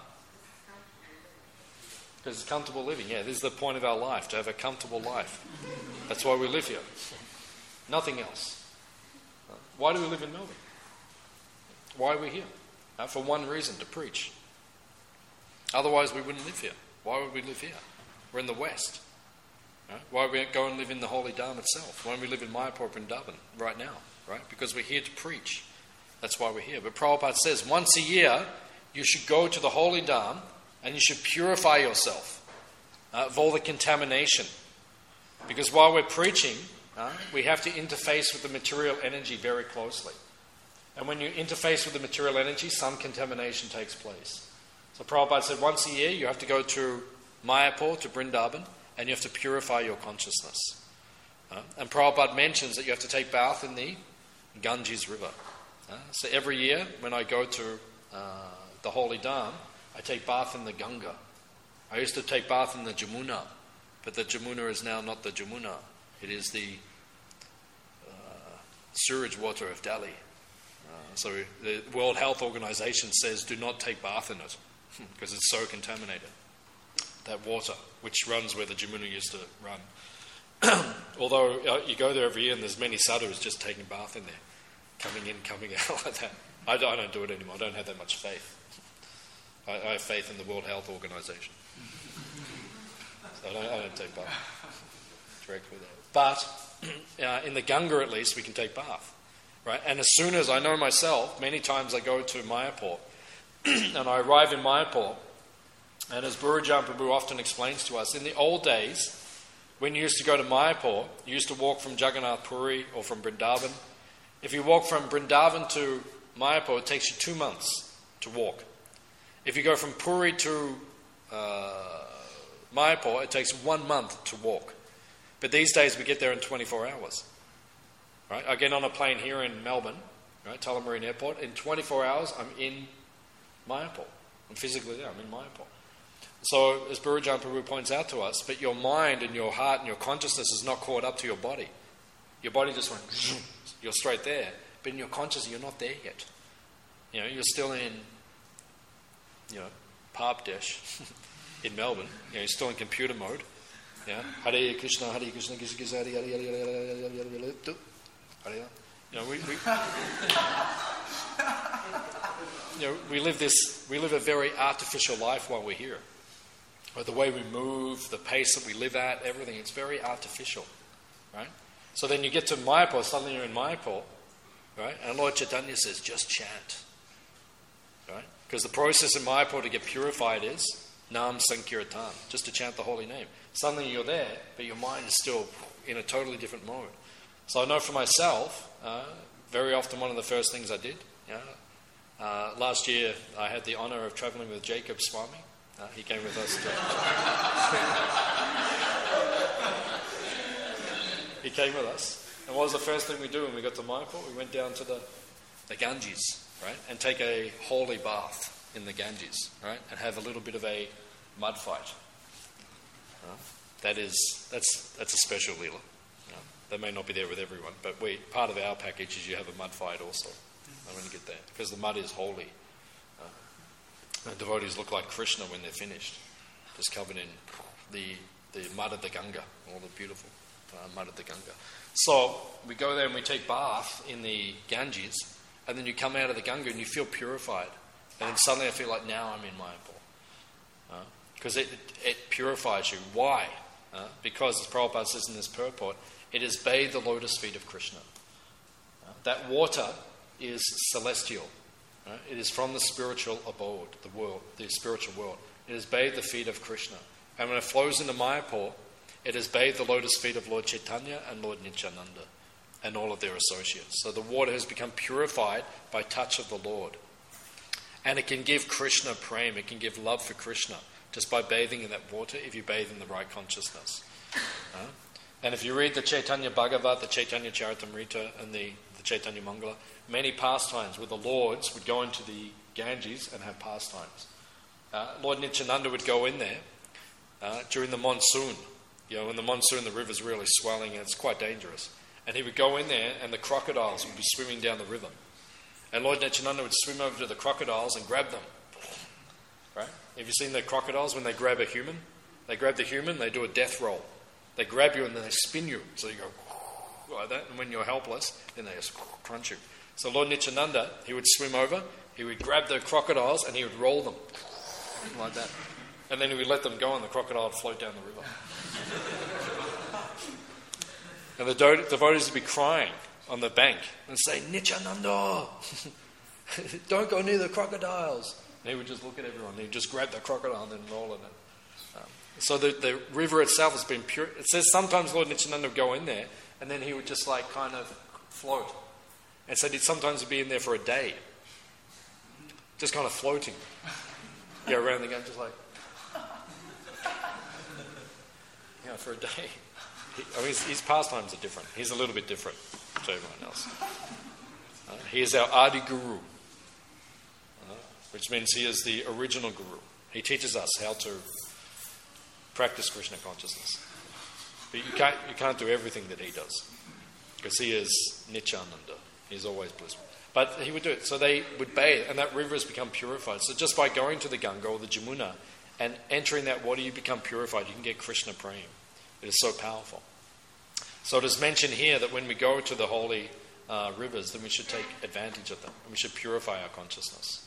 Because it's comfortable living. Yeah, this is the point of our life, to have a comfortable life. That's why we live here. Nothing else. Why do we live in Melbourne? Why are we here? Uh, for one reason, to preach. Otherwise we wouldn't live here. Why would we live here? We're in the West. Right? Why would we go and live in the holy Dham itself? Why don't we live in Mayapur, Vrindavan right now? Right? Because we're here to preach. That's why we're here. But Prabhupada says once a year you should go to the holy Dham and you should purify yourself uh, of all the contamination. Because while we're preaching, uh, we have to interface with the material energy very closely. And when you interface with the material energy, some contamination takes place. So Prabhupada said once a year you have to go to Mayapur, to Vrindavan, and you have to purify your consciousness. Uh, and Prabhupada mentions that you have to take bath in the Ganges River. Uh, so every year when I go to uh, the Holy Dham, I take bath in the Ganga. I used to take bath in the Jamuna, but the Jamuna is now not the Jamuna. It is the uh, sewage water of Delhi. Uh, so the World Health Organization says do not take bath in it because it's so contaminated. That water, which runs where the Jamuna used to run. Although uh, you go there every year and there's many sadhus just taking bath in there, coming in, coming out like that. I don't, I don't do it anymore. I don't have that much faith. I, I have faith in the World Health Organization. So I don't, I don't take bath directly there. But uh, in the Ganga at least we can take bath. Right? And as soon as I know myself, many times I go to Mayapur and I arrive in Mayapur, and as Burujan Prabhu often explains to us, in the old days, when you used to go to Mayapur, you used to walk from Jagannath Puri or from Vrindavan. If you walk from Vrindavan to Mayapur, it takes you two months to walk. If you go from Puri to uh, Mayapur, it takes one month to walk. But these days we get there in twenty-four hours. Right? I get on a plane here in Melbourne, right, Tullamarine Airport. In twenty-four hours, I'm in Mayapur. I'm physically there. I'm in Mayapur. So, as Burujam Prabhu points out to us, but your mind and your heart and your consciousness is not caught up to your body. Your body just went, you're straight there. But in your consciousness, you're not there yet. You know, you're still in, you know, Parpdesh in Melbourne. You know, you're still in computer mode. Yeah, Hare Krishna, Hare Krishna, Krishna Krishna, Hare Hare, Hare Hare, Hare Hare, Hare. You know, we, we you know, we live this, we live a very artificial life while we're here. Or the way we move, the pace that we live at, everything, it's very artificial, right? So then you get to Mayapur, suddenly you're in Mayapur, right? And Lord Chaitanya says, just chant, right? Because the process in Mayapur to get purified is Nam Sankirtan, just to chant the holy name. Suddenly you're there, but your mind is still in a totally different mode. So I know for myself, uh, very often one of the first things I did, you know, uh, last year I had the honor of travelling with Jacob Swami. Uh, he came with us to... he came with us. And what was the first thing we do when we got to Mayapur? We went down to the, the Ganges, right? And take a holy bath in the Ganges, right? And have a little bit of a mud fight. Uh, that is, that's that's a special lila. Uh, that may not be there with everyone, but we part of our package is you have a mud fight also uh, when you get there. Because the mud is holy. And devotees look like Krishna when they're finished, just covered in the the mud of the Ganga, all the beautiful uh, mud of the Ganga. So we go there and we take bath in the Ganges, and then you come out of the Ganga and you feel purified. And then suddenly I feel like now I'm in Mayapur. Because uh, it, it, it purifies you. Why? Uh, because, as Prabhupada says in this purport, it has bathed the lotus feet of Krishna. Uh, that water is celestial. Right? It is from the spiritual abode, the world, the spiritual world. It has bathed the feet of Krishna. And when it flows into Mayapur, it has bathed the lotus feet of Lord Chaitanya and Lord Nityananda and all of their associates. So the water has become purified by touch of the Lord. And it can give Krishna prema, it can give love for Krishna just by bathing in that water if you bathe in the right consciousness. Uh, and if you read the Chaitanya Bhagavat, the Chaitanya Charitamrita and the, the Chaitanya Mangala, many pastimes where the lords would go into the Ganges and have pastimes. Uh, Lord Nityananda would go in there uh, during the monsoon. You know, in the monsoon the river's really swelling and it's quite dangerous. And he would go in there and the crocodiles would be swimming down the river. And Lord Nityananda would swim over to the crocodiles and grab them. Right? Have you seen the crocodiles when they grab a human? They grab the human, they do a death roll. They grab you and then they spin you. So you go like that. And when you're helpless, then they just crunch you. So Lord Nityananda, he would swim over, he would grab the crocodiles and he would roll them. Like that. And then he would let them go and the crocodile would float down the river. And the devotees would be crying on the bank and say, Nityananda, don't go near the crocodiles. And he would just look at everyone. He'd just grab the crocodile and then roll in it. Um, so the, the river itself has been pure. It says sometimes Lord Nityananda would go in there and then he would just like kind of float. And said he'd sometimes be in there for a day. Just kind of floating. Yeah, around the gun, just like... You know, for a day. He, I mean, his, his pastimes are different. He's a little bit different to everyone else. Uh, he is our Adi Guru. Uh, which means he is the original Guru. He teaches us how to practice Krishna consciousness. But you can't, you can't do everything that he does. Because he is Nityananda. He's always blissful. But he would do it. So they would bathe, and that river has become purified. So just by going to the Ganga or the Jamuna and entering that water, you become purified. You can get Krishna prema. It is so powerful. So it is mentioned here that when we go to the holy uh, rivers, then we should take advantage of them. And we should purify our consciousness.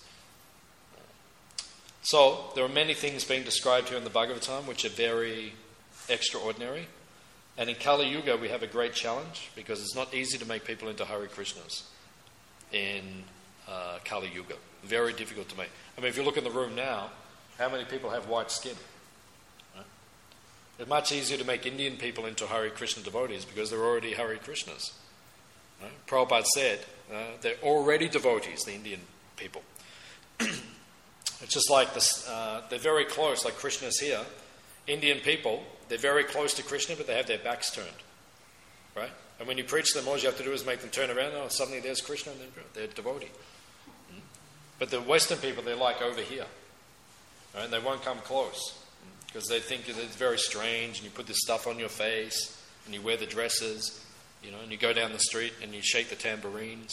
So there are many things being described here in the Bhagavatam which are very extraordinary. And in Kali Yuga, we have a great challenge because it's not easy to make people into Hare Krishnas in uh, Kali Yuga. Very difficult to make. I mean, if you look in the room now, how many people have white skin? Right? It's much easier to make Indian people into Hare Krishna devotees because they're already Hare Krishnas. Right? Prabhupada said uh, they're already devotees, the Indian people. It's just like this, uh, they're very close, like Krishna's here. Indian people, they're very close to Krishna, but they have their backs turned. Right? And when you preach them, all you have to do is make them turn around, and suddenly there's Krishna, and they're devotee. Mm. But the Western people, they're like over here. Right? And they won't come close. because they think that it's very strange, and you put this stuff on your face, and you wear the dresses, you know, and you go down the street and you shake the tambourines.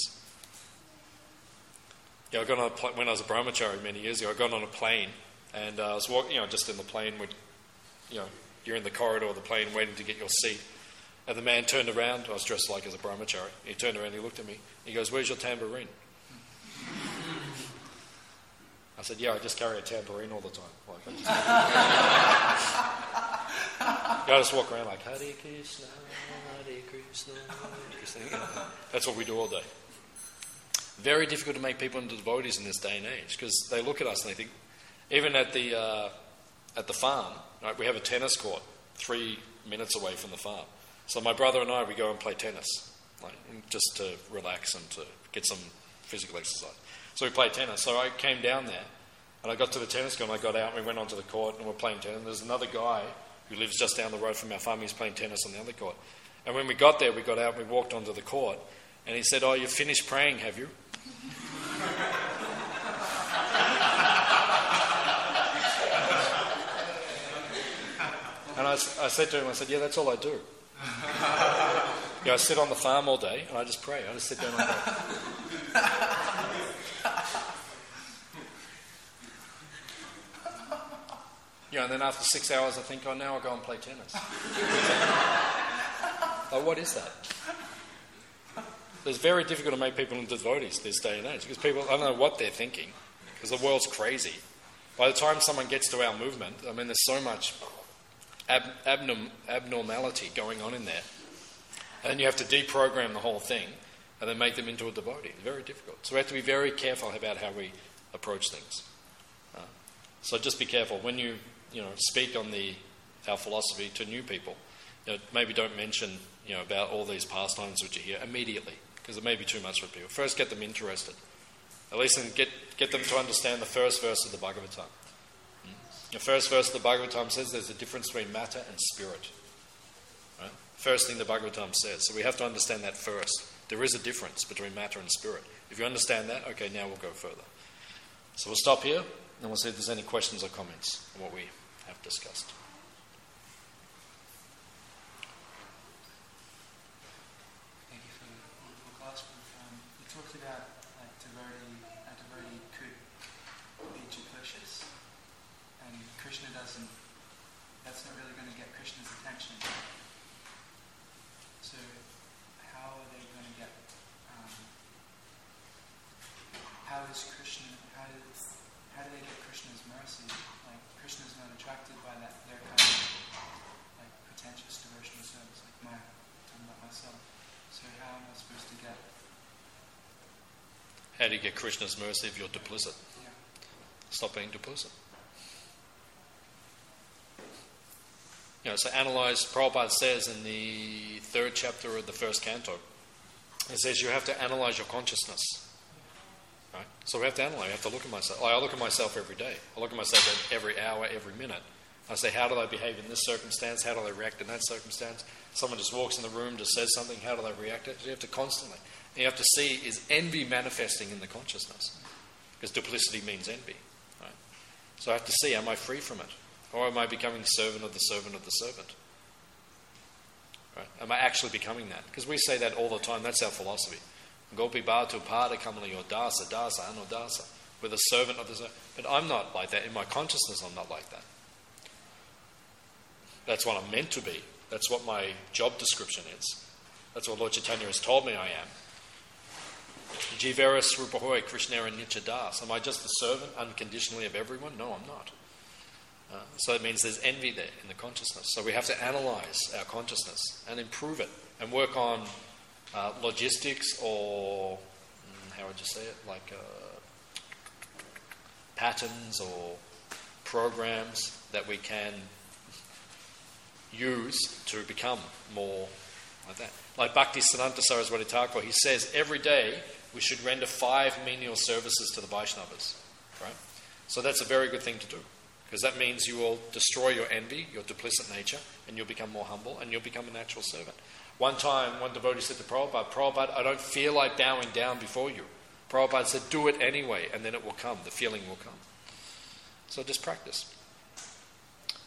Yeah, I got on a pl- when I was a brahmachari many years ago, I got on a plane, and uh, I was walking, you know, just in the plane with, you know, you're in the corridor of the plane waiting to get your seat. And the man turned around. I was dressed like as a brahmachari. He turned around, he looked at me. He goes, "Where's your tambourine?" I said, "Yeah, I just carry a tambourine all the time." Like, I just, I just walk around like, Hare Krishna, Hare Krishna, Hare Krishna. You know, that's what we do all day. Very difficult to make people into devotees in this day and age, because they look at us and they think, even at the uh, at the farm, right, we have a tennis court three minutes away from the farm. So my brother and I, we go and play tennis, like, just to relax and to get some physical exercise. So we play tennis. So I came down there, and I got to the tennis court, and I got out, and we went onto the court, and we're playing tennis. And there's another guy who lives just down the road from our farm. He's playing tennis on the other court. And when we got there, we got out, and we walked onto the court, and he said, "Oh, you've finished praying, have you?" And I, I said to him, I said, "Yeah, that's all I do. Yeah, I sit on the farm all day and I just pray. I just sit down and pray." Yeah, and then after six hours I think, "Oh, now I'll go and play tennis." Like, what is that? It's very difficult to make people into devotees this day and age, because people, I don't know what they're thinking, because the world's crazy. By the time someone gets to our movement, I mean, there's so much ab- abnorm- abnormality going on in there. And then you have to deprogram the whole thing and then make them into a devotee. It's very difficult. So we have to be very careful about how we approach things. Uh, so just be careful. When you, you know, speak on the our philosophy to new people, you know, maybe don't mention, you know, about all these pastimes which you hear immediately, because it may be too much for people. First, get them interested. At least then get, get them to understand the first verse of the Bhagavatam. Mm. The first verse of the Bhagavatam says there's a difference between matter and spirit. Right? First thing the Bhagavatam says. So we have to understand that first. There is a difference between matter and spirit. If you understand that, okay, now we'll go further. So we'll stop here, and we'll see if there's any questions or comments on what we have discussed. Thank you for the wonderful class. Um, you talked about like devotee, a devotee could be duplicitous, and Krishna doesn't. That's not really going to get Krishna's attention. So, how are they going to get? Um, how is Krishna? How does? How do they get Krishna's mercy? Like Krishna's not attracted by that. Their kind of like pretentious devotional service, like my, I'm not myself. So how am I supposed to get? How do you get Krishna's mercy if you're duplicit? Yeah. Stop being duplicit. You know, so analyze, Prabhupada says in the third chapter of the first canto, it says you have to analyze your consciousness. Right? So we have to analyze, I have to look at myself. I look at myself every day. I look at myself every hour, every minute. I say, how do I behave in this circumstance? How do I react in that circumstance? Someone just walks in the room, just says something, how do I react? You have to constantly. And you have to see, is envy manifesting in the consciousness? Because duplicity means envy. Right? So I have to see, am I free from it? Or am I becoming the servant of the servant of the servant? Right? Am I actually becoming that? Because we say that all the time. That's our philosophy. Gopi bhatu pada kamala yo dasa, dasa, anodasa. We're the servant of the servant. But I'm not like that. In my consciousness, I'm not like that. That's what I'm meant to be. That's what my job description is. That's what Lord Chaitanya has told me I am. Jivera Srupahoy Krishnera Nichadas. Am I just the servant unconditionally of everyone? No, I'm not. Uh, so it means there's envy there in the consciousness. So we have to analyze our consciousness and improve it and work on uh, logistics or, how would you say it, like uh, patterns or programs that we can use to become more like that. Like Bhakti Siddhanta Saraswati Thakur, he says every day we should render five menial services to the Vaishnavas. Right? So that's a very good thing to do. Because that means you will destroy your envy, your duplicit nature, and you'll become more humble, and you'll become a natural servant. One time, one devotee said to Prabhupada, Prabhupada, I don't feel like bowing down before you. Prabhupada said, do it anyway, and then it will come. The feeling will come. So just practice.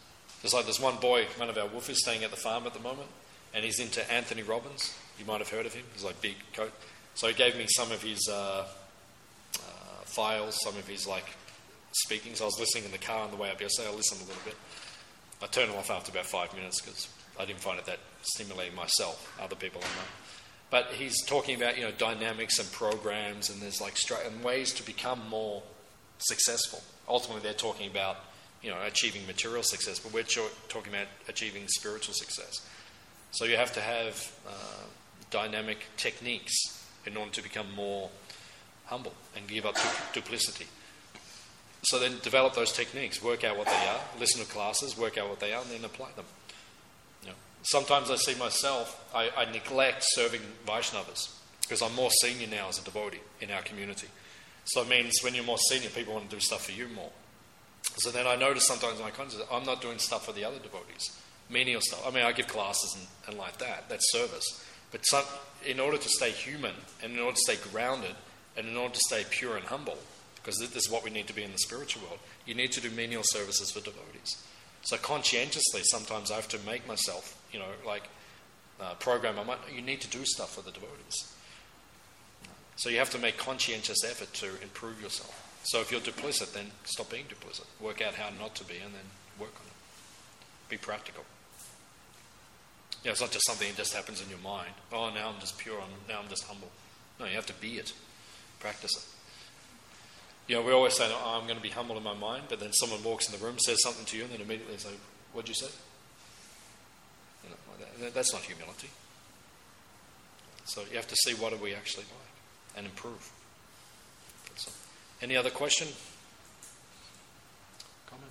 There's like this one boy, one of our woofers staying at the farm at the moment, and he's into Anthony Robbins. You might have heard of him. He's like big coat. So he gave me some of his uh, uh, files, some of his like speakings. I was listening in the car on the way up yesterday. I listened a little bit. I turned it off after about five minutes because I didn't find it that stimulating myself. Other people I know. But he's talking about, you know, dynamics and programs, and there's like stra- and ways to become more successful. Ultimately, they're talking about, you know, achieving material success, but we're ch- talking about achieving spiritual success. So you have to have uh, dynamic techniques in order to become more humble and give up du- duplicity. So then develop those techniques, work out what they are, listen to classes, work out what they are, and then apply them. You know, sometimes I see myself, I, I neglect serving Vaishnavas because I'm more senior now as a devotee in our community. So it means when you're more senior, people want to do stuff for you more. So then I notice sometimes in my consciousness, I'm not doing stuff for the other devotees, menial stuff. I mean, I give classes and, and like that, that's service. But some, in order to stay human, and in order to stay grounded, and in order to stay pure and humble, because this is what we need to be in the spiritual world, you need to do menial services for devotees. So conscientiously, sometimes I have to make myself, you know, like uh, program. I might, you need to do stuff for the devotees. So you have to make conscientious effort to improve yourself. So if you're duplicit, then stop being duplicit. Work out how not to be, and then work on it. Be practical. You know, it's not just something that just happens in your mind. Oh, now I'm just pure. I'm, now I'm just humble. No, you have to be it. Practice it. You know, we always say, oh, I'm going to be humble in my mind, but then someone walks in the room, says something to you, and then immediately say, what'd you say? You know, like that. That's not humility. So you have to see what are we actually like and improve. So, any other question? Comment?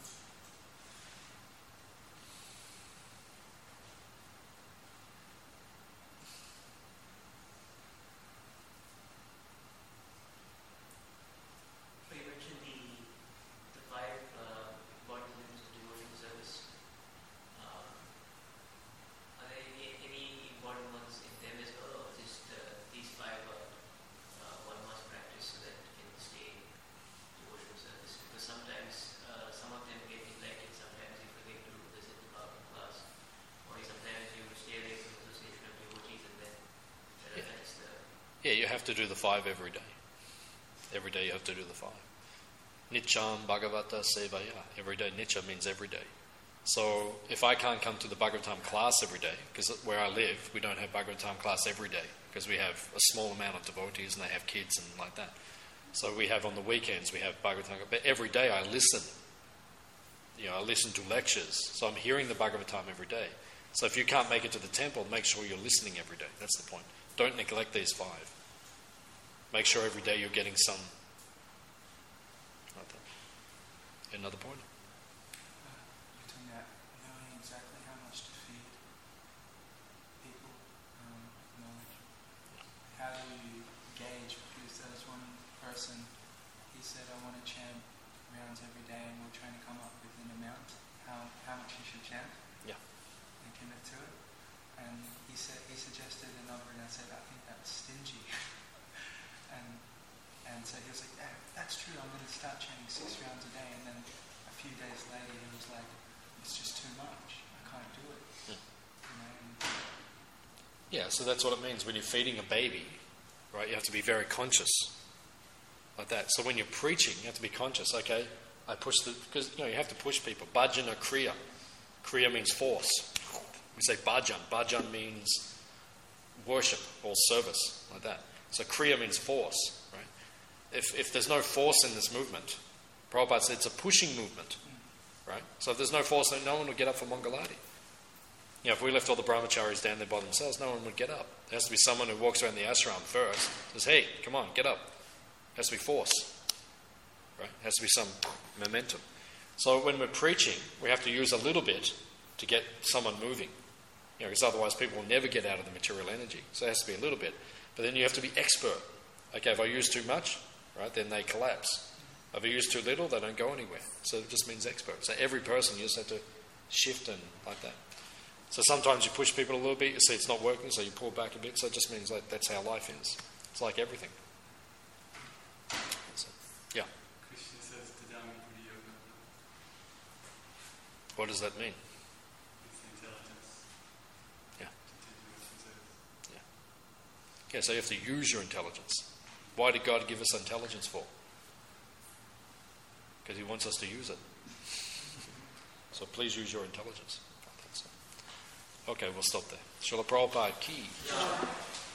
Yeah, you have to do the five every day. Every day you have to do the five. Nityam Bhagavata Sevaya. Every day. Nitya means every day. So if I can't come to the Bhagavatam class every day, because where I live, we don't have Bhagavatam class every day, because we have a small amount of devotees and they have kids and like that. So we have on the weekends, we have Bhagavatam. But every day I listen. You know, I listen to lectures. So I'm hearing the Bhagavatam every day. So if you can't make it to the temple, make sure you're listening every day. That's the point. Don't neglect these five. Make sure every day you're getting some. Like that. Another point? Uh, you're talking about knowing exactly how much to feed people, um, knowledge. How do you gauge? Because there was one person, he said, I want to chant rounds every day, and we're trying to come up with an amount, how, how much you should chant. Yeah. And commit to it. And he said he suggested a number, and I said, I think that's stingy. and and so he was like, yeah, that's true, I'm going to start chanting six rounds a day. And then a few days later, he was like, it's just too much. I can't do it. Yeah. You know, and Yeah, so that's what it means when you're feeding a baby, right? You have to be very conscious like that. So when you're preaching, you have to be conscious. Okay, I push the because you know you have to push people. Bhajan or kriya. Kriya means force. We say bhajan. Bhajan means worship or service, like that. So kriya means force, right? If if there's no force in this movement, Prabhupada said it's a pushing movement, right? So if there's no force, then no one would get up for Mangalati. You know, if we left all the brahmacharis down there by themselves, no one would get up. There has to be someone who walks around the ashram first, says, hey, come on, get up. There has to be force, right? There has to be some momentum. So when we're preaching, we have to use a little bit to get someone moving. You know, because otherwise people will never get out of the material energy. So it has to be a little bit. But then you have to be expert. Okay, if I use too much, right, then they collapse. If I use too little, they don't go anywhere. So it just means expert. So every person, you just have to shift and like that. So sometimes you push people a little bit, you see it's not working, so you pull back a bit. So it just means like that's how life is. It's like everything. So, yeah. Krishna says, Tadami Puri Yoga. What does that mean? Okay, so you have to use your intelligence. Why did God give us intelligence for? Because he wants us to use it. So please use your intelligence. Okay, we'll stop there. Srila Prabhupada Ki.